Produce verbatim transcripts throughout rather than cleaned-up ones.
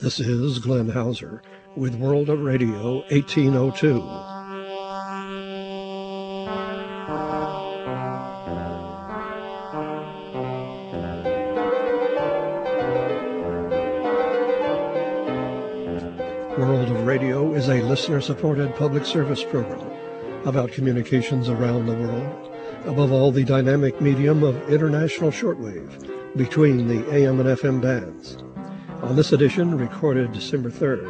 This is Glenn Hauser with World of Radio eighteen oh two. World of Radio is a listener-supported public service program about communications around the world, above all the dynamic medium of international shortwave between the A M and F M bands. On this edition, recorded December third,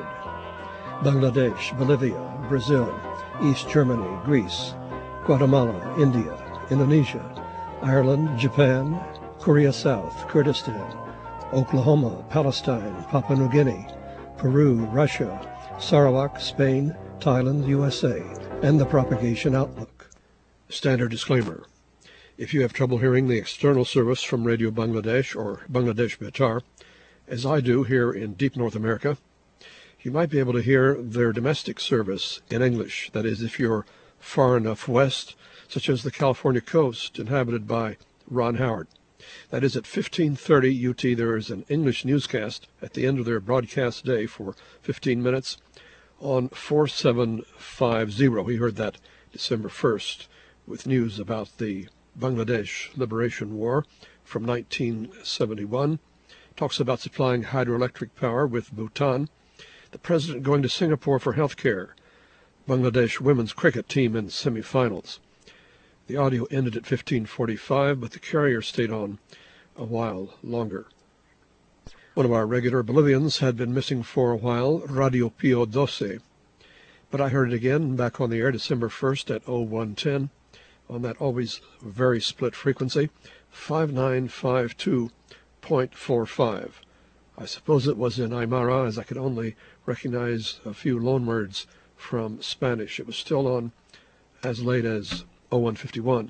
Bangladesh, Bolivia, Brazil, East Germany, Greece, Guatemala, India, Indonesia, Ireland, Japan, Korea South, Kurdistan, Oklahoma, Palestine, Papua New Guinea, Peru, Russia, Sarawak, Spain, Thailand, U S A, and the propagation outlook. Standard disclaimer. If you have trouble hearing the external service from Radio Bangladesh or Bangladesh Betar, as I do here in deep North America, you might be able to hear their domestic service in English. That is, if you're far enough west, such as the California coast, inhabited by Ron Howard. That is, at fifteen thirty U T, there is an English newscast at the end of their broadcast day for fifteen minutes on four seven five zero. We heard that December first with news about the Bangladesh Liberation War from nineteen seventy-one. Talks about supplying hydroelectric power with Bhutan, the president going to Singapore for health care, Bangladesh women's cricket team in semifinals. The audio ended at fifteen forty-five, but the carrier stayed on a while longer. One of our regular Bolivians had been missing for a while, Radio Pio twelve, but I heard it again back on the air December first at oh one ten on that always very split frequency, five nine five two point four five. I suppose it was in Aymara, as I could only recognize a few loanwords from Spanish. It was still on as late as oh one fifty-one.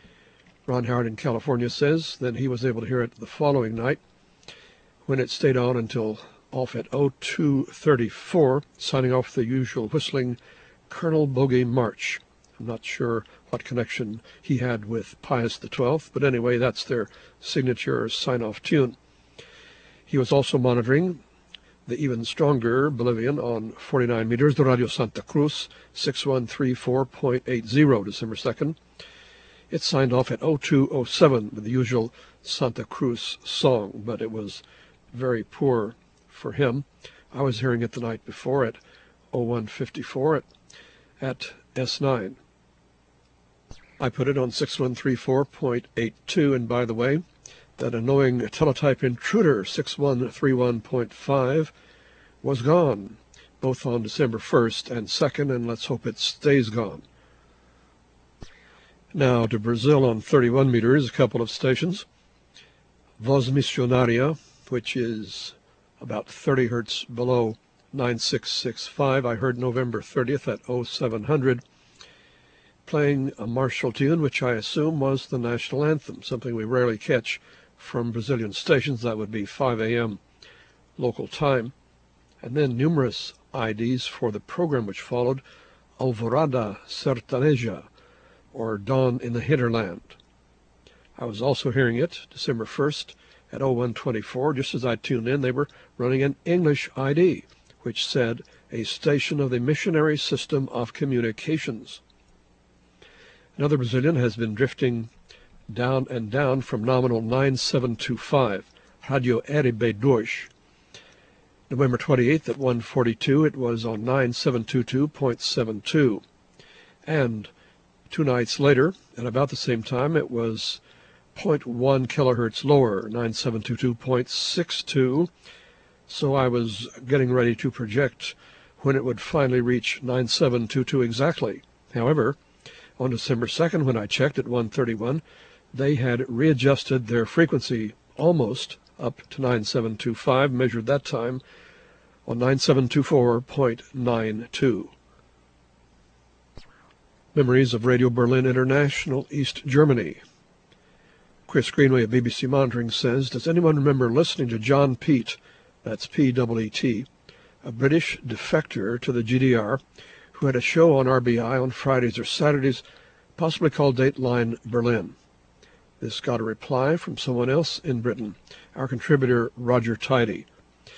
Ron Howard in California says then he was able to hear it the following night when it stayed on until off at oh two thirty-four, signing off the usual whistling Colonel Bogey March. I'm not sure what connection he had with Pius the twelfth, but anyway, that's their signature sign-off tune. He was also monitoring the even stronger Bolivian on forty-nine meters, the Radio Santa Cruz, six one three four point eight zero, December second. It signed off at oh two oh seven with the usual Santa Cruz song, but it was very poor for him. I was hearing it the night before at oh one fifty-four at, at S nine. I put it on six one three four point eight two, and by the way, that annoying teletype intruder six one three one point five was gone, both on December first and second, and let's hope it stays gone. Now to Brazil on thirty-one meters, a couple of stations. Voz Missionaria, which is about thirty hertz below nine six six five. I heard November thirtieth at oh seven hundred, playing a martial tune, which I assume was the national anthem, something we rarely catch from Brazilian stations. That would be five a.m. local time. And then numerous I Ds for the program which followed, Alvorada Sertaneja, or Dawn in the Hinterland. I was also hearing it December first at oh one twenty-four. Just as I tuned in, they were running an English I D, which said, a station of the Missionary System of Communications. Another Brazilian has been drifting down and down from nominal nine seven two five, Radio R B two. November twenty-eighth at one forty-two, it was on nine seven two two point seven two. And two nights later, at about the same time, it was zero point one kilohertz lower, nine seven two two point six two. So I was getting ready to project when it would finally reach nine seven two two exactly. However, on December second, when I checked at one thirty-one, they had readjusted their frequency almost up to nine seven two five, measured that time on nine seven two four point nine two. Memories of Radio Berlin International, East Germany. Chris Greenway of B B C Monitoring says, does anyone remember listening to John Peet, that's P E E T, a British defector to the G D R, who had a show on R B I on Fridays or Saturdays, possibly called Dateline Berlin? This got a reply from someone else in Britain, our contributor Roger Tidy.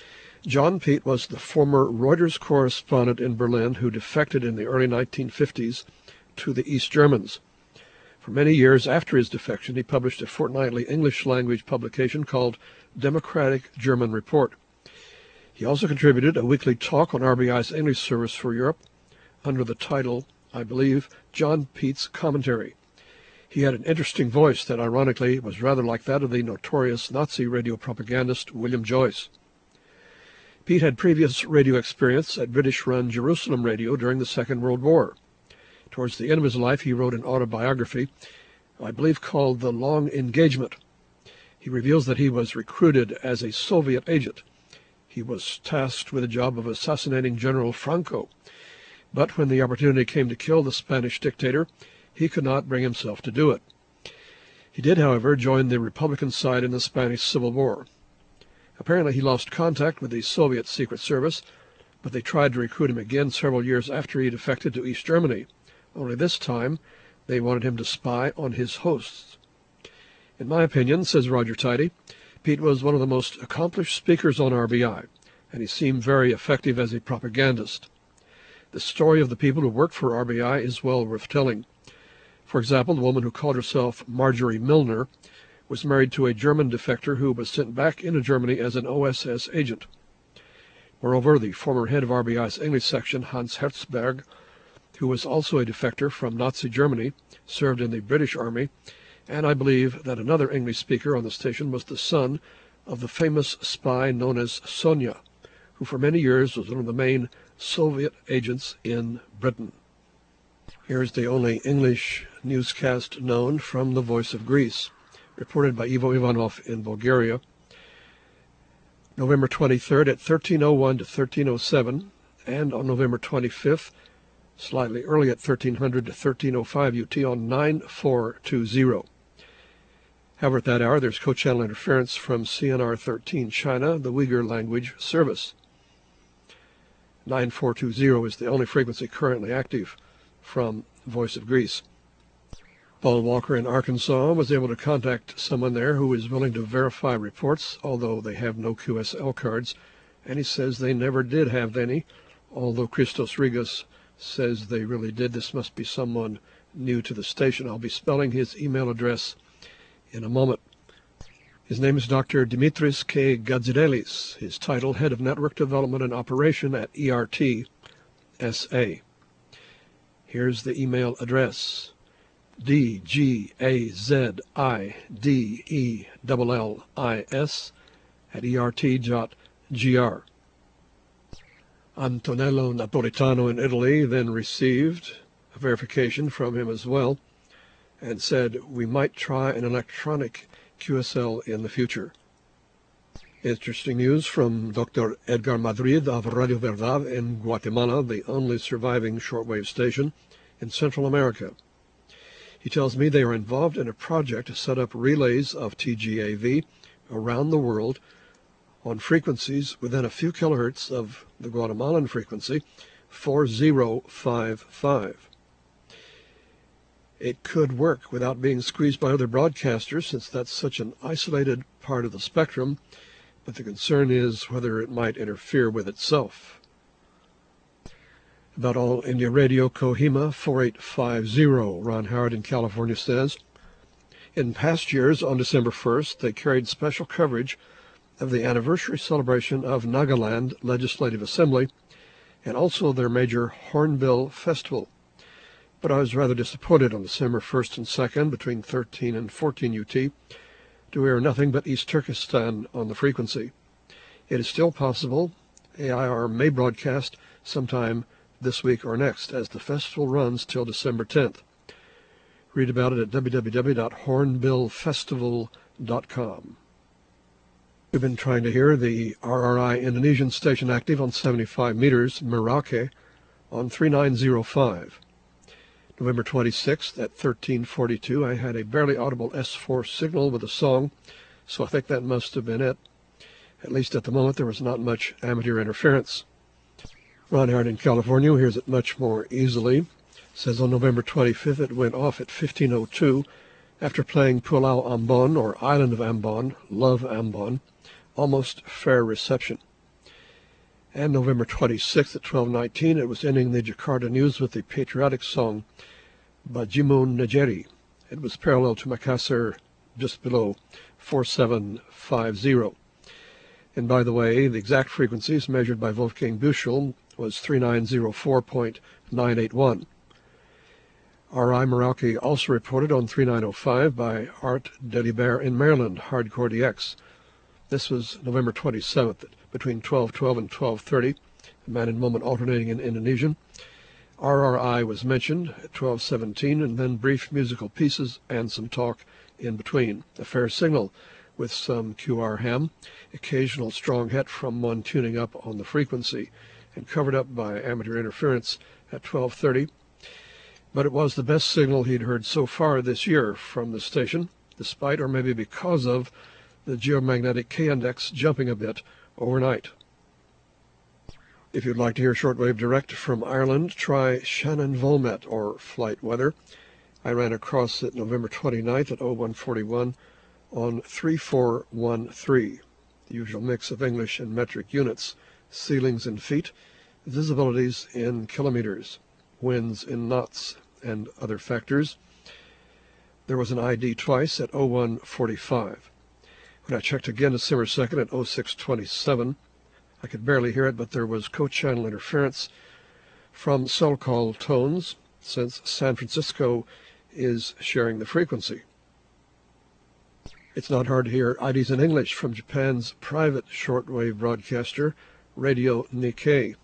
John Pete was the former Reuters correspondent in Berlin who defected in the early nineteen fifties to the East Germans. For many years after his defection, he published a fortnightly English-language publication called Democratic German Report. He also contributed a weekly talk on R B I's English service for Europe under the title, I believe, John Pete's Commentary. He had an interesting voice that ironically was rather like that of the notorious Nazi radio propagandist William Joyce. Pete had previous radio experience at British-run Jerusalem Radio during the Second World War. Towards the end of his life, he wrote an autobiography, I believe called The Long Engagement. He reveals that he was recruited as a Soviet agent. He was tasked with the job of assassinating General Franco. But when the opportunity came to kill the Spanish dictator, he could not bring himself to do it. He did, however, join the Republican side in the Spanish Civil War. Apparently he lost contact with the Soviet Secret Service, but they tried to recruit him again several years after he defected to East Germany. Only this time, they wanted him to spy on his hosts. In my opinion, says Roger Tidy, Pete was one of the most accomplished speakers on R B I, and he seemed very effective as a propagandist. The story of the people who worked for R B I is well worth telling. For example, the woman who called herself Marjorie Milner was married to a German defector who was sent back into Germany as an O S S agent. Moreover, the former head of R B I's English section, Hans Herzberg, who was also a defector from Nazi Germany, served in the British Army, and I believe that another English speaker on the station was the son of the famous spy known as Sonia, who for many years was one of the main Soviet agents in Britain. Here's the only English newscast known from the Voice of Greece, reported by Ivo Ivanov in Bulgaria, November twenty-third at thirteen oh one to thirteen oh seven, and on November twenty-fifth, slightly early at thirteen hundred to thirteen oh five U T on nine four two zero. However, at that hour, there's co-channel interference from C N R thirteen China, the Uyghur language service. nine four two zero is the only frequency currently active from Voice of Greece. Paul Walker in Arkansas was able to contact someone there who is willing to verify reports, although they have no Q S L cards, and he says they never did have any, although Christos Rigas says they really did. This must be someone new to the station. I'll be spelling his email address in a moment. His name is Doctor Dimitris K. Gadzidelis, his title, Head of Network Development and Operation at E R T S A. Here's the email address, D G A Z I D E L L I S at E R T dot G R. Antonello Napolitano in Italy then received a verification from him as well and said we might try an electronic Q S L in the future. Interesting news from Doctor Edgar Madrid of Radio Verdad in Guatemala, the only surviving shortwave station in Central America. He tells me they are involved in a project to set up relays of T G A V around the world on frequencies within a few kilohertz of the Guatemalan frequency, four zero five five. It could work without being squeezed by other broadcasters, since that's such an isolated part of the spectrum, but the concern is whether it might interfere with itself. About All India Radio, Kohima four eight five zero, Ron Howard in California says, in past years, on December first, they carried special coverage of the anniversary celebration of Nagaland Legislative Assembly and also their major Hornbill Festival. But I was rather disappointed on December first and second, between thirteen and fourteen U T, to hear nothing but East Turkestan on the frequency. It is still possible A I R may broadcast sometime this week or next, as the festival runs till December tenth. Read about it at w w w dot hornbill festival dot com. We've been trying to hear the R R I Indonesian station active on seventy-five meters, Merauke, on three nine zero five. November twenty-sixth at thirteen forty-two, I had a barely audible S four signal with a song, so I think that must have been it. At least at the moment, there was not much amateur interference. Ron Howard in California hears it much more easily. Says on November twenty-fifth it went off at fifteen oh two after playing Pulau Ambon, or Island of Ambon, Love Ambon, almost fair reception. And November twenty-sixth at twelve nineteen, it was ending the Jakarta news with the patriotic song Bajimun Negeri. It was parallel to Makassar, just below four seven five zero. And by the way, the exact frequencies measured by Wolfgang Büchel was three nine zero four point nine eight one. R I Merauke also reported on three nine zero five by Art Delibert in Maryland, Hardcore D X. This was November twenty-seventh, between twelve twelve and twelve thirty, man and moment alternating in Indonesian. R R I was mentioned at twelve seventeen, and then brief musical pieces and some talk in between. A fair signal with some Q R ham, occasional strong hit from one tuning up on the frequency, and covered up by amateur interference at twelve thirty. But it was the best signal he'd heard so far this year from the station, despite or maybe because of the geomagnetic K-index jumping a bit overnight. If you'd like to hear shortwave direct from Ireland, try Shannon Volmet or flight weather. I ran across it November twenty-ninth at oh one forty-one on three four one three, the usual mix of English and metric units, ceilings in feet, visibilities in kilometers, winds in knots, and other factors. There was an I D twice at oh one forty-five. When I checked again a simmer second at oh six twenty-seven, I could barely hear it, but there was co-channel interference from cell call tones, since San Francisco is sharing the frequency. It's not hard to hear I Ds in English from Japan's private shortwave broadcaster, Radio Nikkei.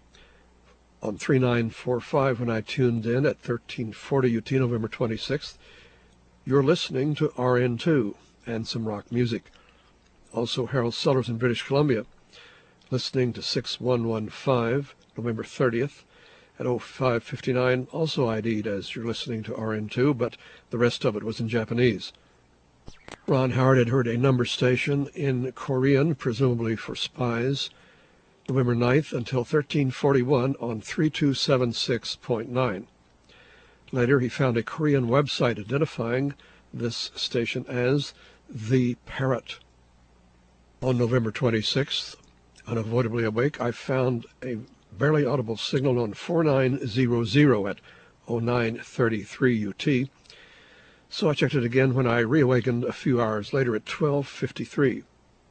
On three nine four five, when I tuned in at thirteen forty U T, November twenty-sixth, you're listening to R N two and some rock music. Also Harold Sellers in British Columbia, listening to six one one five, November thirtieth, at oh five fifty-nine, also I D'd as you're listening to R N two, but the rest of it was in Japanese. Ron Howard had heard a number station in Korean, presumably for spies, November ninth until thirteen forty-one on three two seven six point nine. Later he found a Korean website identifying this station as The Parrot. On November twenty-sixth, unavoidably awake, I found a barely audible signal on four nine zero zero at oh nine thirty-three U T, so I checked it again when I reawakened a few hours later at twelve fifty-three.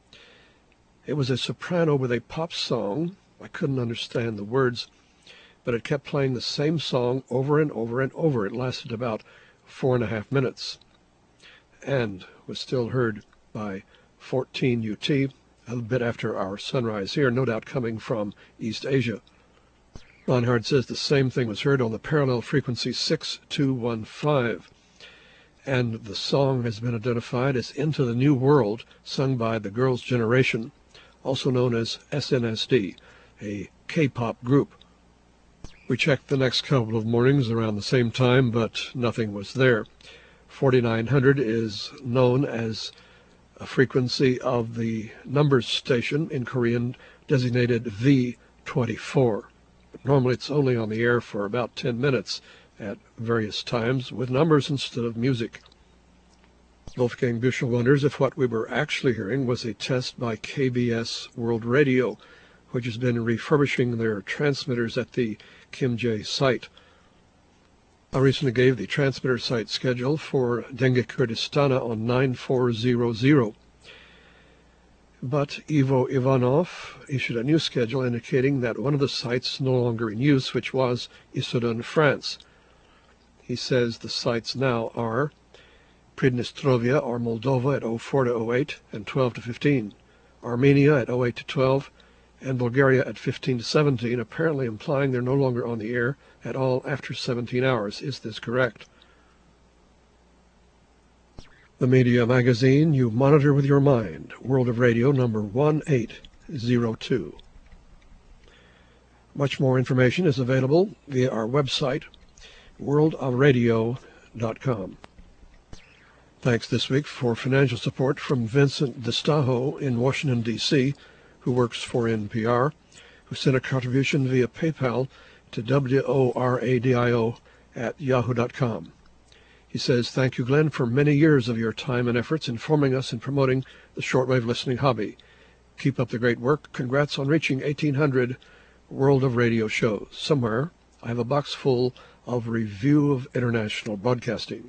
It was a soprano with a pop song. I couldn't understand the words, but it kept playing the same song over and over and over. It lasted about four and a half minutes and was still heard by fourteen U T, a bit after our sunrise here, no doubt coming from East Asia. Ron Howard says the same thing was heard on the parallel frequency six two one five, and the song has been identified as Into the New World, sung by the Girls' Generation, also known as S N S D, a K-pop group. We checked the next couple of mornings around the same time, but nothing was there. forty-nine hundred is known as a frequency of the numbers station, in Korean designated V twenty-four. But normally it's only on the air for about ten minutes at various times with numbers instead of music. Wolfgang Büchel wonders if what we were actually hearing was a test by K B S World Radio, which has been refurbishing their transmitters at the Kim Jae site. I recently gave the transmitter site schedule for Denge Kurdistana on nine four zero zero. But Ivo Ivanov issued a new schedule indicating that one of the sites no longer in use, which was Issoudun, France. He says the sites now are Pridnestrovia or Moldova at oh four to oh eight and twelve to fifteen, Armenia at oh eight to twelve, and Bulgaria at fifteen to seventeen, apparently implying they're no longer on the air at all after seventeen hours. Is this correct? The media magazine you monitor with your mind, World of Radio number one eight zero two. Much more information is available via our website, world of radio dot com. Thanks this week for financial support from Vincent DeStajo in Washington, D C, who works for N P R, who sent a contribution via PayPal to W O R A D I O at yahoo dot com. He says, "Thank you, Glenn, for many years of your time and efforts informing us and promoting the shortwave listening hobby. Keep up the great work. Congrats on reaching eighteen hundred World of Radio shows. Somewhere I have a box full of Review of International Broadcasting.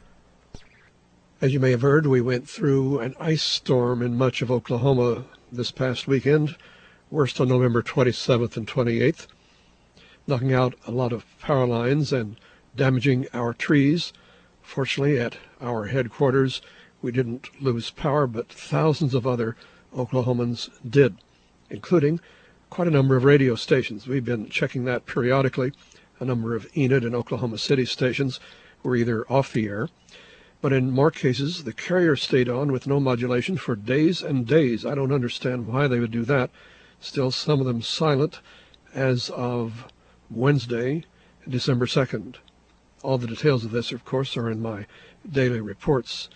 As you may have heard, we went through an ice storm in much of Oklahoma this past weekend, worst on November twenty-seventh and twenty-eighth, knocking out a lot of power lines and damaging our trees. Fortunately, at our headquarters, we didn't lose power, but thousands of other Oklahomans did, including quite a number of radio stations. We've been checking that periodically. A number of Enid and Oklahoma City stations were either off the air, but in more cases, the carrier stayed on with no modulation for days and days. I don't understand why they would do that. Still, some of them silent as of Wednesday, December second. All the details of this, of course, are in my daily reports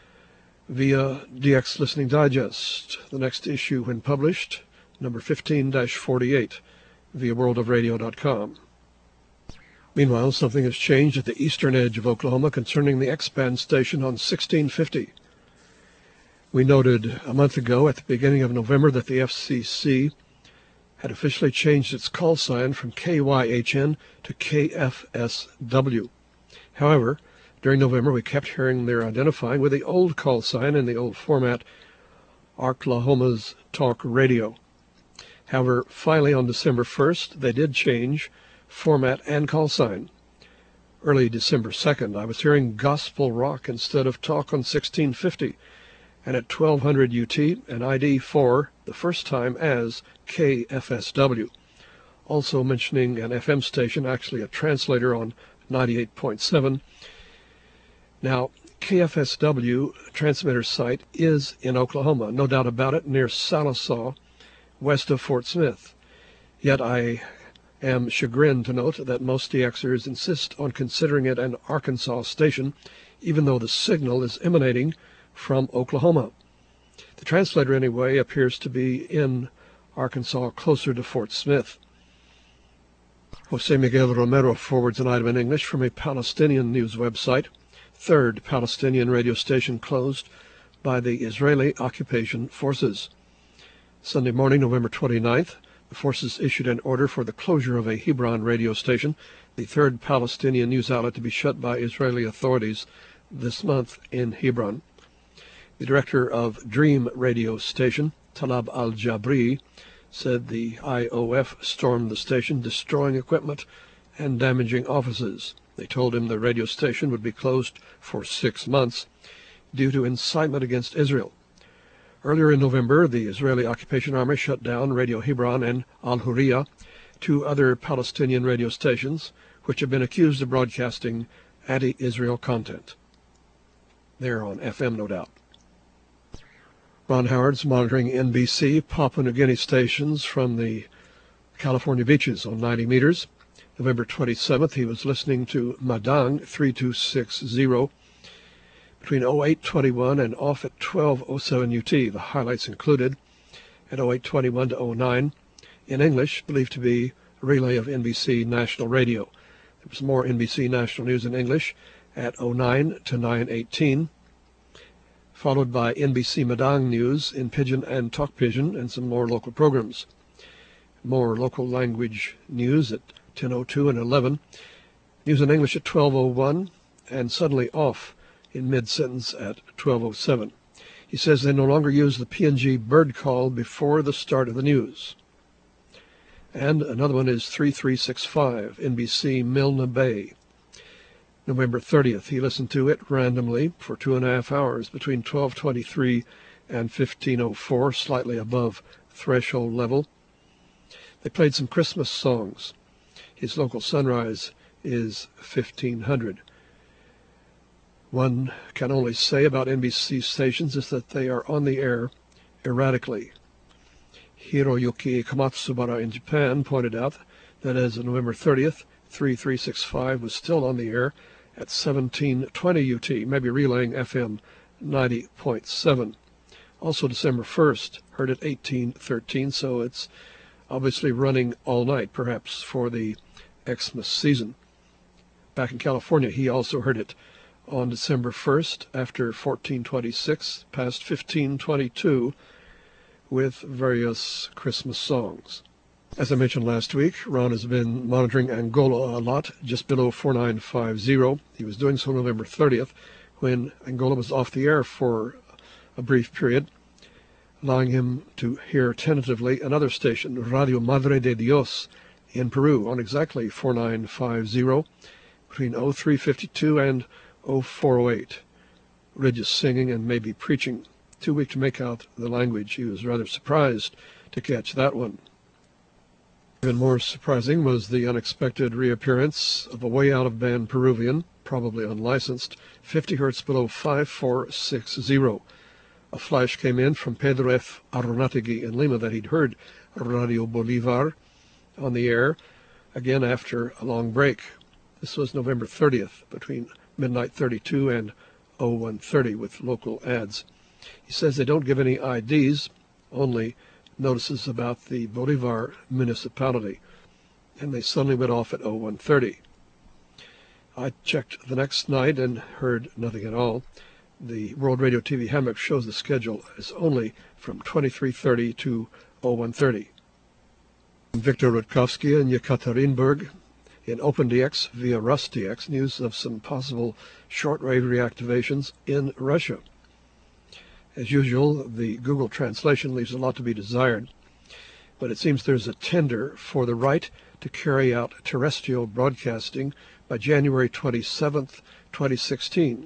via D X Listening Digest. The next issue, when published, number fifteen dash forty-eight, via world of radio dot com. Meanwhile, something has changed at the eastern edge of Oklahoma concerning the X-band station on sixteen fifty. We noted a month ago at the beginning of November that the F C C had officially changed its call sign from K Y H N to K F S W. However, during November we kept hearing their identifying with the old call sign in the old format, Oklahoma's Talk Radio. However, finally on December first, they did change format and call sign. Early December second, I was hearing gospel rock instead of talk on sixteen fifty, and at twelve hundred U T, an I D for the first time as K F S W. Also mentioning an F M station, actually a translator on ninety-eight point seven. Now, K F S W transmitter site is in Oklahoma, no doubt about it, near Sallisaw, west of Fort Smith. Yet I am chagrined to note that most D Xers insist on considering it an Arkansas station, even though the signal is emanating from Oklahoma. The translator, anyway, appears to be in Arkansas, closer to Fort Smith. Jose Miguel Romero forwards an item in English from a Palestinian news website. Third Palestinian radio station closed by the Israeli occupation forces. Sunday morning, November twenty-ninth, the forces issued an order for the closure of a Hebron radio station, the third Palestinian news outlet to be shut by Israeli authorities this month in Hebron. The director of Dream radio station, Talab al-Jabri, said the I O F stormed the station, destroying equipment and damaging offices. They told him the radio station would be closed for six months due to incitement against Israel. Earlier in November, the Israeli occupation army shut down Radio Hebron and Al-Hurriya, two other Palestinian radio stations, which have been accused of broadcasting anti-Israel content. They're on F M, no doubt. Ron Howard's monitoring N B C Papua New Guinea stations from the California beaches on ninety meters. November twenty-seventh, he was listening to Madang three two six zero between oh eight twenty-one and off at twelve oh seven U T. The highlights included at oh eight twenty-one to oh nine in English, believed to be a relay of N B C National Radio. There was more N B C National News in English at oh nine to nine eighteen, followed by N B C Madang News in Pidgin and Talk Pidgin, and some more local programs. More local language news at ten oh two and eleven, news in English at twelve oh one, and suddenly off in mid-sentence at twelve oh seven. He says they no longer use the P and G bird call before the start of the news. And another one is three three six five, N B C Milne Bay. November thirtieth, he listened to it randomly for two and a half hours between twelve twenty-three and fifteen oh four, slightly above threshold level. They played some Christmas songs. His local sunrise is fifteen hundred. One can only say about N B C stations is that they are on the air erratically. Hiroyuki Komatsubara in Japan pointed out that as of November thirtieth, three three six five was still on the air at seventeen twenty U T, maybe relaying F M ninety point seven. Also December first, heard at eighteen thirteen, so it's obviously running all night, perhaps for the Xmas season. Back in California, he also heard it on December first after fourteen twenty-six, past fifteen twenty-two, with various Christmas songs. As I mentioned last week, Ron has been monitoring Angola a lot, just below four nine five zero. He was doing so November thirtieth, when Angola was off the air for a brief period, allowing him to hear tentatively another station, Radio Madre de Dios, in Peru, on exactly four nine five zero, between oh three fifty-two and oh four oh eight. Religious singing and maybe preaching. Too weak to make out the language. He was rather surprised to catch that one. Even more surprising was the unexpected reappearance of a way out of band Peruvian, probably unlicensed, fifty hertz below five four six zero. A flash came in from Pedro F. Arronategui in Lima that he'd heard Radio Bolivar on the air, again after a long break. This was November thirtieth, between midnight thirty-two and oh one thirty, with local ads. He says they don't give any I Ds, only notices about the Bolivar municipality, and they suddenly went off at oh one thirty. I checked the next night and heard nothing at all. The World Radio T V Hammock shows the schedule as only from twenty-three thirty to oh one thirty. Victor Rutkovsky in Yekaterinburg, in OpenDX via RusDX, news of some possible shortwave reactivations in Russia. As usual, the Google translation leaves a lot to be desired, but it seems there's a tender for the right to carry out terrestrial broadcasting by January twenty-seventh, twenty sixteen,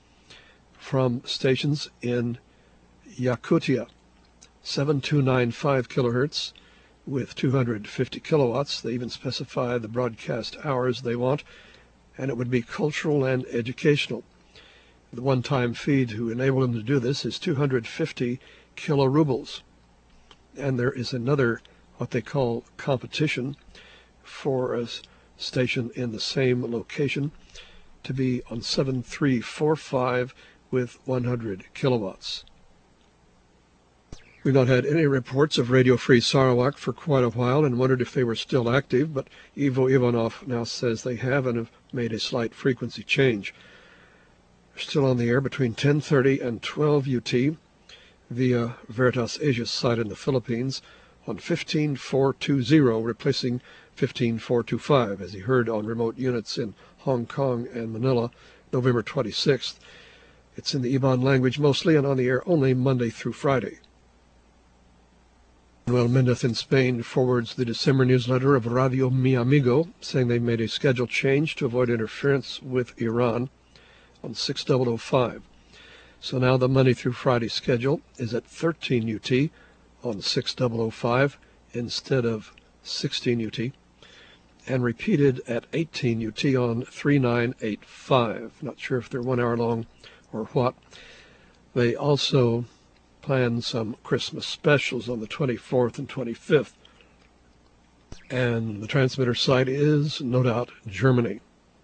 from stations in Yakutia, seven two nine five kilohertz with two hundred fifty kilowatts. They even specify the broadcast hours they want, and it would be cultural and educational. The one-time fee to enable them to do this is two hundred fifty kilorubles. And there is another, what they call competition, for a station in the same location to be on seven three four five with one hundred kilowatts. We've not had any reports of Radio Free Sarawak for quite a while and wondered if they were still active, but Ivo Ivanov now says they have and have made a slight frequency change. Still on the air between ten thirty and twelve U T via Veritas Asia's site in the Philippines on fifteen four twenty, replacing fifteen four twenty-five, as he heard on remote units in Hong Kong and Manila November twenty-sixth. It's in the Iban language mostly and on the air only Monday through Friday. Manuel Mendez in Spain forwards the December newsletter of Radio Mi Amigo, saying they made a schedule change to avoid interference with Iran on six thousand five. So now the Monday through Friday schedule is at thirteen U T on six thousand five instead of sixteen U T, and repeated at eighteen U T on three nine eight five. Not sure if they're one hour long or what. They also plan some Christmas specials on the twenty-fourth and twenty-fifth. And the transmitter site is, no doubt, Germany.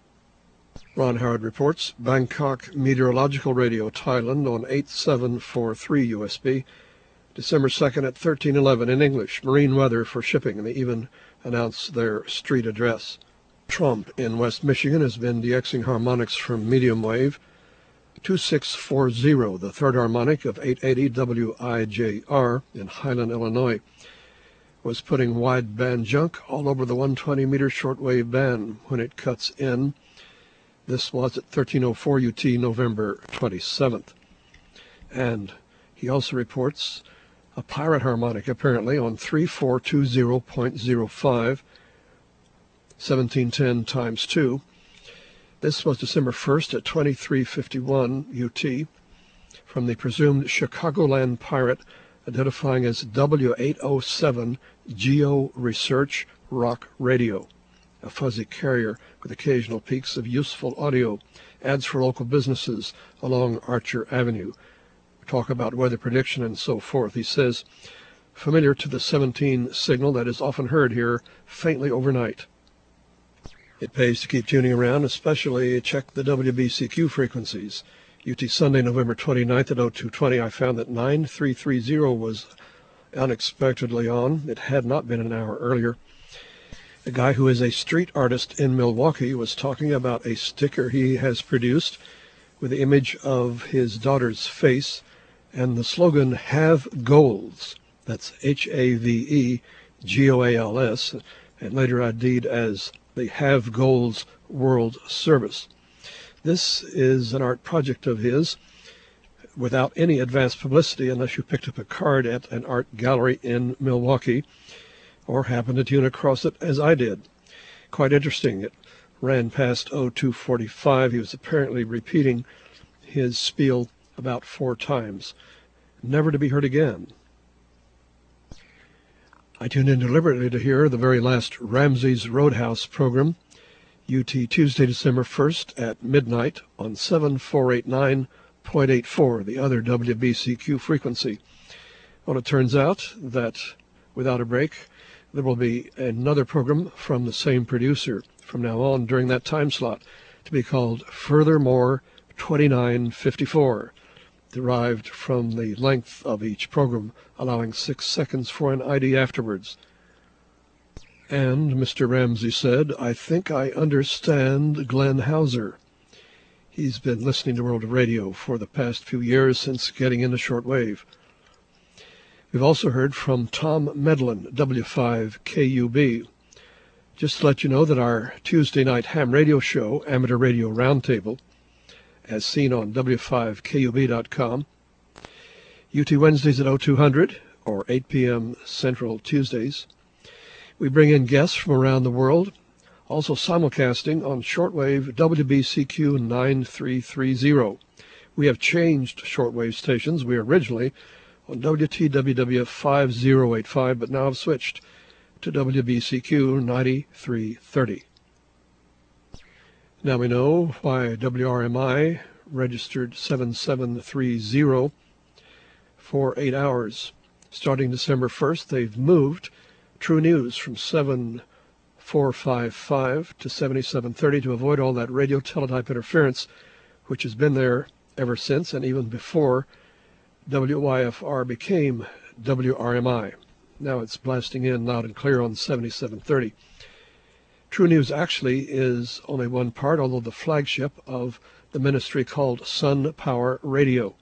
Ron Howard reports, Bangkok Meteorological Radio, Thailand, on eight seven four three U S B, December second at thirteen eleven in English, marine weather for shipping, and they even announce their street address. Trump in West Michigan has been DXing harmonics from medium wave, two six four zero, the third harmonic of eight eighty W I J R in Highland, Illinois, was putting wideband junk all over the one hundred twenty meter shortwave band when it cuts in. This was at thirteen oh four U T, November twenty-seventh. And he also reports a pirate harmonic, apparently, on three four two zero point zero five, seventeen ten times two. This was December first at twenty-three fifty-one U T, from the presumed Chicagoland pirate, identifying as W eight oh seven Geo Research Rock Radio, a fuzzy carrier with occasional peaks of useful audio, ads for local businesses along Archer Avenue, talk about weather prediction and so forth. He says, familiar to the seventeen signal that is often heard here faintly overnight. It pays to keep tuning around, especially check the W B C Q frequencies. U T Sunday, November twenty-ninth at oh two twenty, I found that nine three three zero was unexpectedly on. It had not been an hour earlier. A guy who is a street artist in Milwaukee was talking about a sticker he has produced with the image of his daughter's face and the slogan, "Have Goals," That's H A V E G O A L S, and later I D'd as the Have Goals World Service. This is an art project of his without any advanced publicity unless you picked up a card at an art gallery in Milwaukee or happened to tune across it as I did. Quite interesting. It ran past oh two forty-five. He was apparently repeating his spiel about four times, never to be heard again. I tuned in deliberately to hear the very last Ramsey's Roadhouse program, U T Tuesday, December first at midnight on seven four eight nine point eight four, the other W B C Q frequency. Well, it turns out that without a break, there will be another program from the same producer from now on during that time slot to be called Furthermore twenty-nine fifty-four, derived from the length of each program, allowing six seconds for an I D afterwards. And Mister Ramsey said, I think I understand Glenn Hauser. He's been listening to World of Radio for the past few years since getting into shortwave. We've also heard from Tom Medlin, W five K U B. Just to let you know that our Tuesday night ham radio show, Amateur Radio Roundtable, as seen on W five K U B dot com, U T Wednesdays at oh two hundred, or eight p.m. Central Tuesdays. We bring in guests from around the world, also simulcasting on shortwave W B C Q nine three three zero. We have changed shortwave stations. We were originally on W T W W five oh eight five, but now have switched to W B C Q ninety-three thirty. Now we know why W R M I registered seven seven three zero for eight hours. Starting December first, they've moved True News from seven four five five to seventy-seven thirty to avoid all that radio teletype interference, which has been there ever since and even before W Y F R became W R M I. Now it's blasting in loud and clear on seventy-seven thirty. True News actually is only one part, although the flagship of the ministry called Sun Power Radio.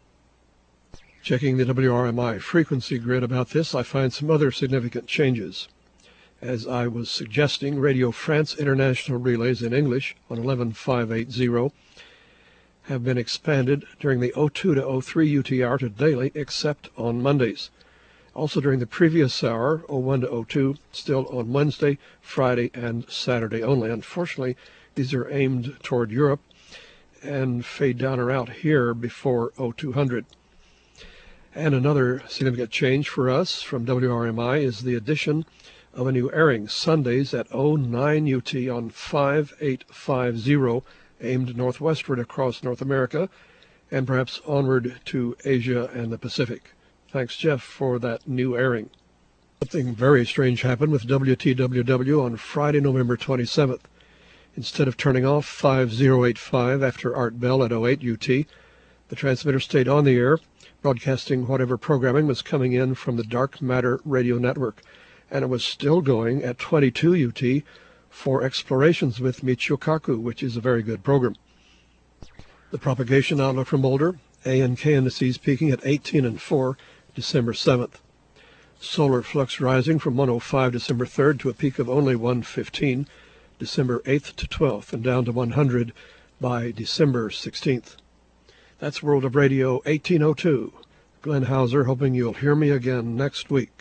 Checking the W R M I frequency grid about this, I find some other significant changes. As I was suggesting, Radio France International relays in English on eleven five eighty have been expanded during the oh two to oh three U T hour to daily, except on Mondays. Also during the previous hour, oh one to oh two, still on Wednesday, Friday, and Saturday only. Unfortunately, these are aimed toward Europe and fade down or out here before oh two hundred. And another significant change for us from W R M I is the addition of a new airing Sundays at oh nine U T on five eight five zero, aimed northwestward across North America and perhaps onward to Asia and the Pacific. Thanks, Jeff, for that new airing. Something very strange happened with W T W W on Friday, November twenty-seventh. Instead of turning off five oh eight five after Art Bell at oh eight U T, the transmitter stayed on the air, broadcasting whatever programming was coming in from the Dark Matter radio network, and it was still going at twenty-two U T for Explorations with Michio Kaku, which is a very good program. The propagation outlook from Boulder, A and K indices peaking at eighteen and four, December seventh. Solar flux rising from one oh five December third to a peak of only one fifteen, December eighth to twelfth, and down to one hundred by December sixteenth. That's World of Radio eighteen oh two. Glenn Hauser, hoping you'll hear me again next week.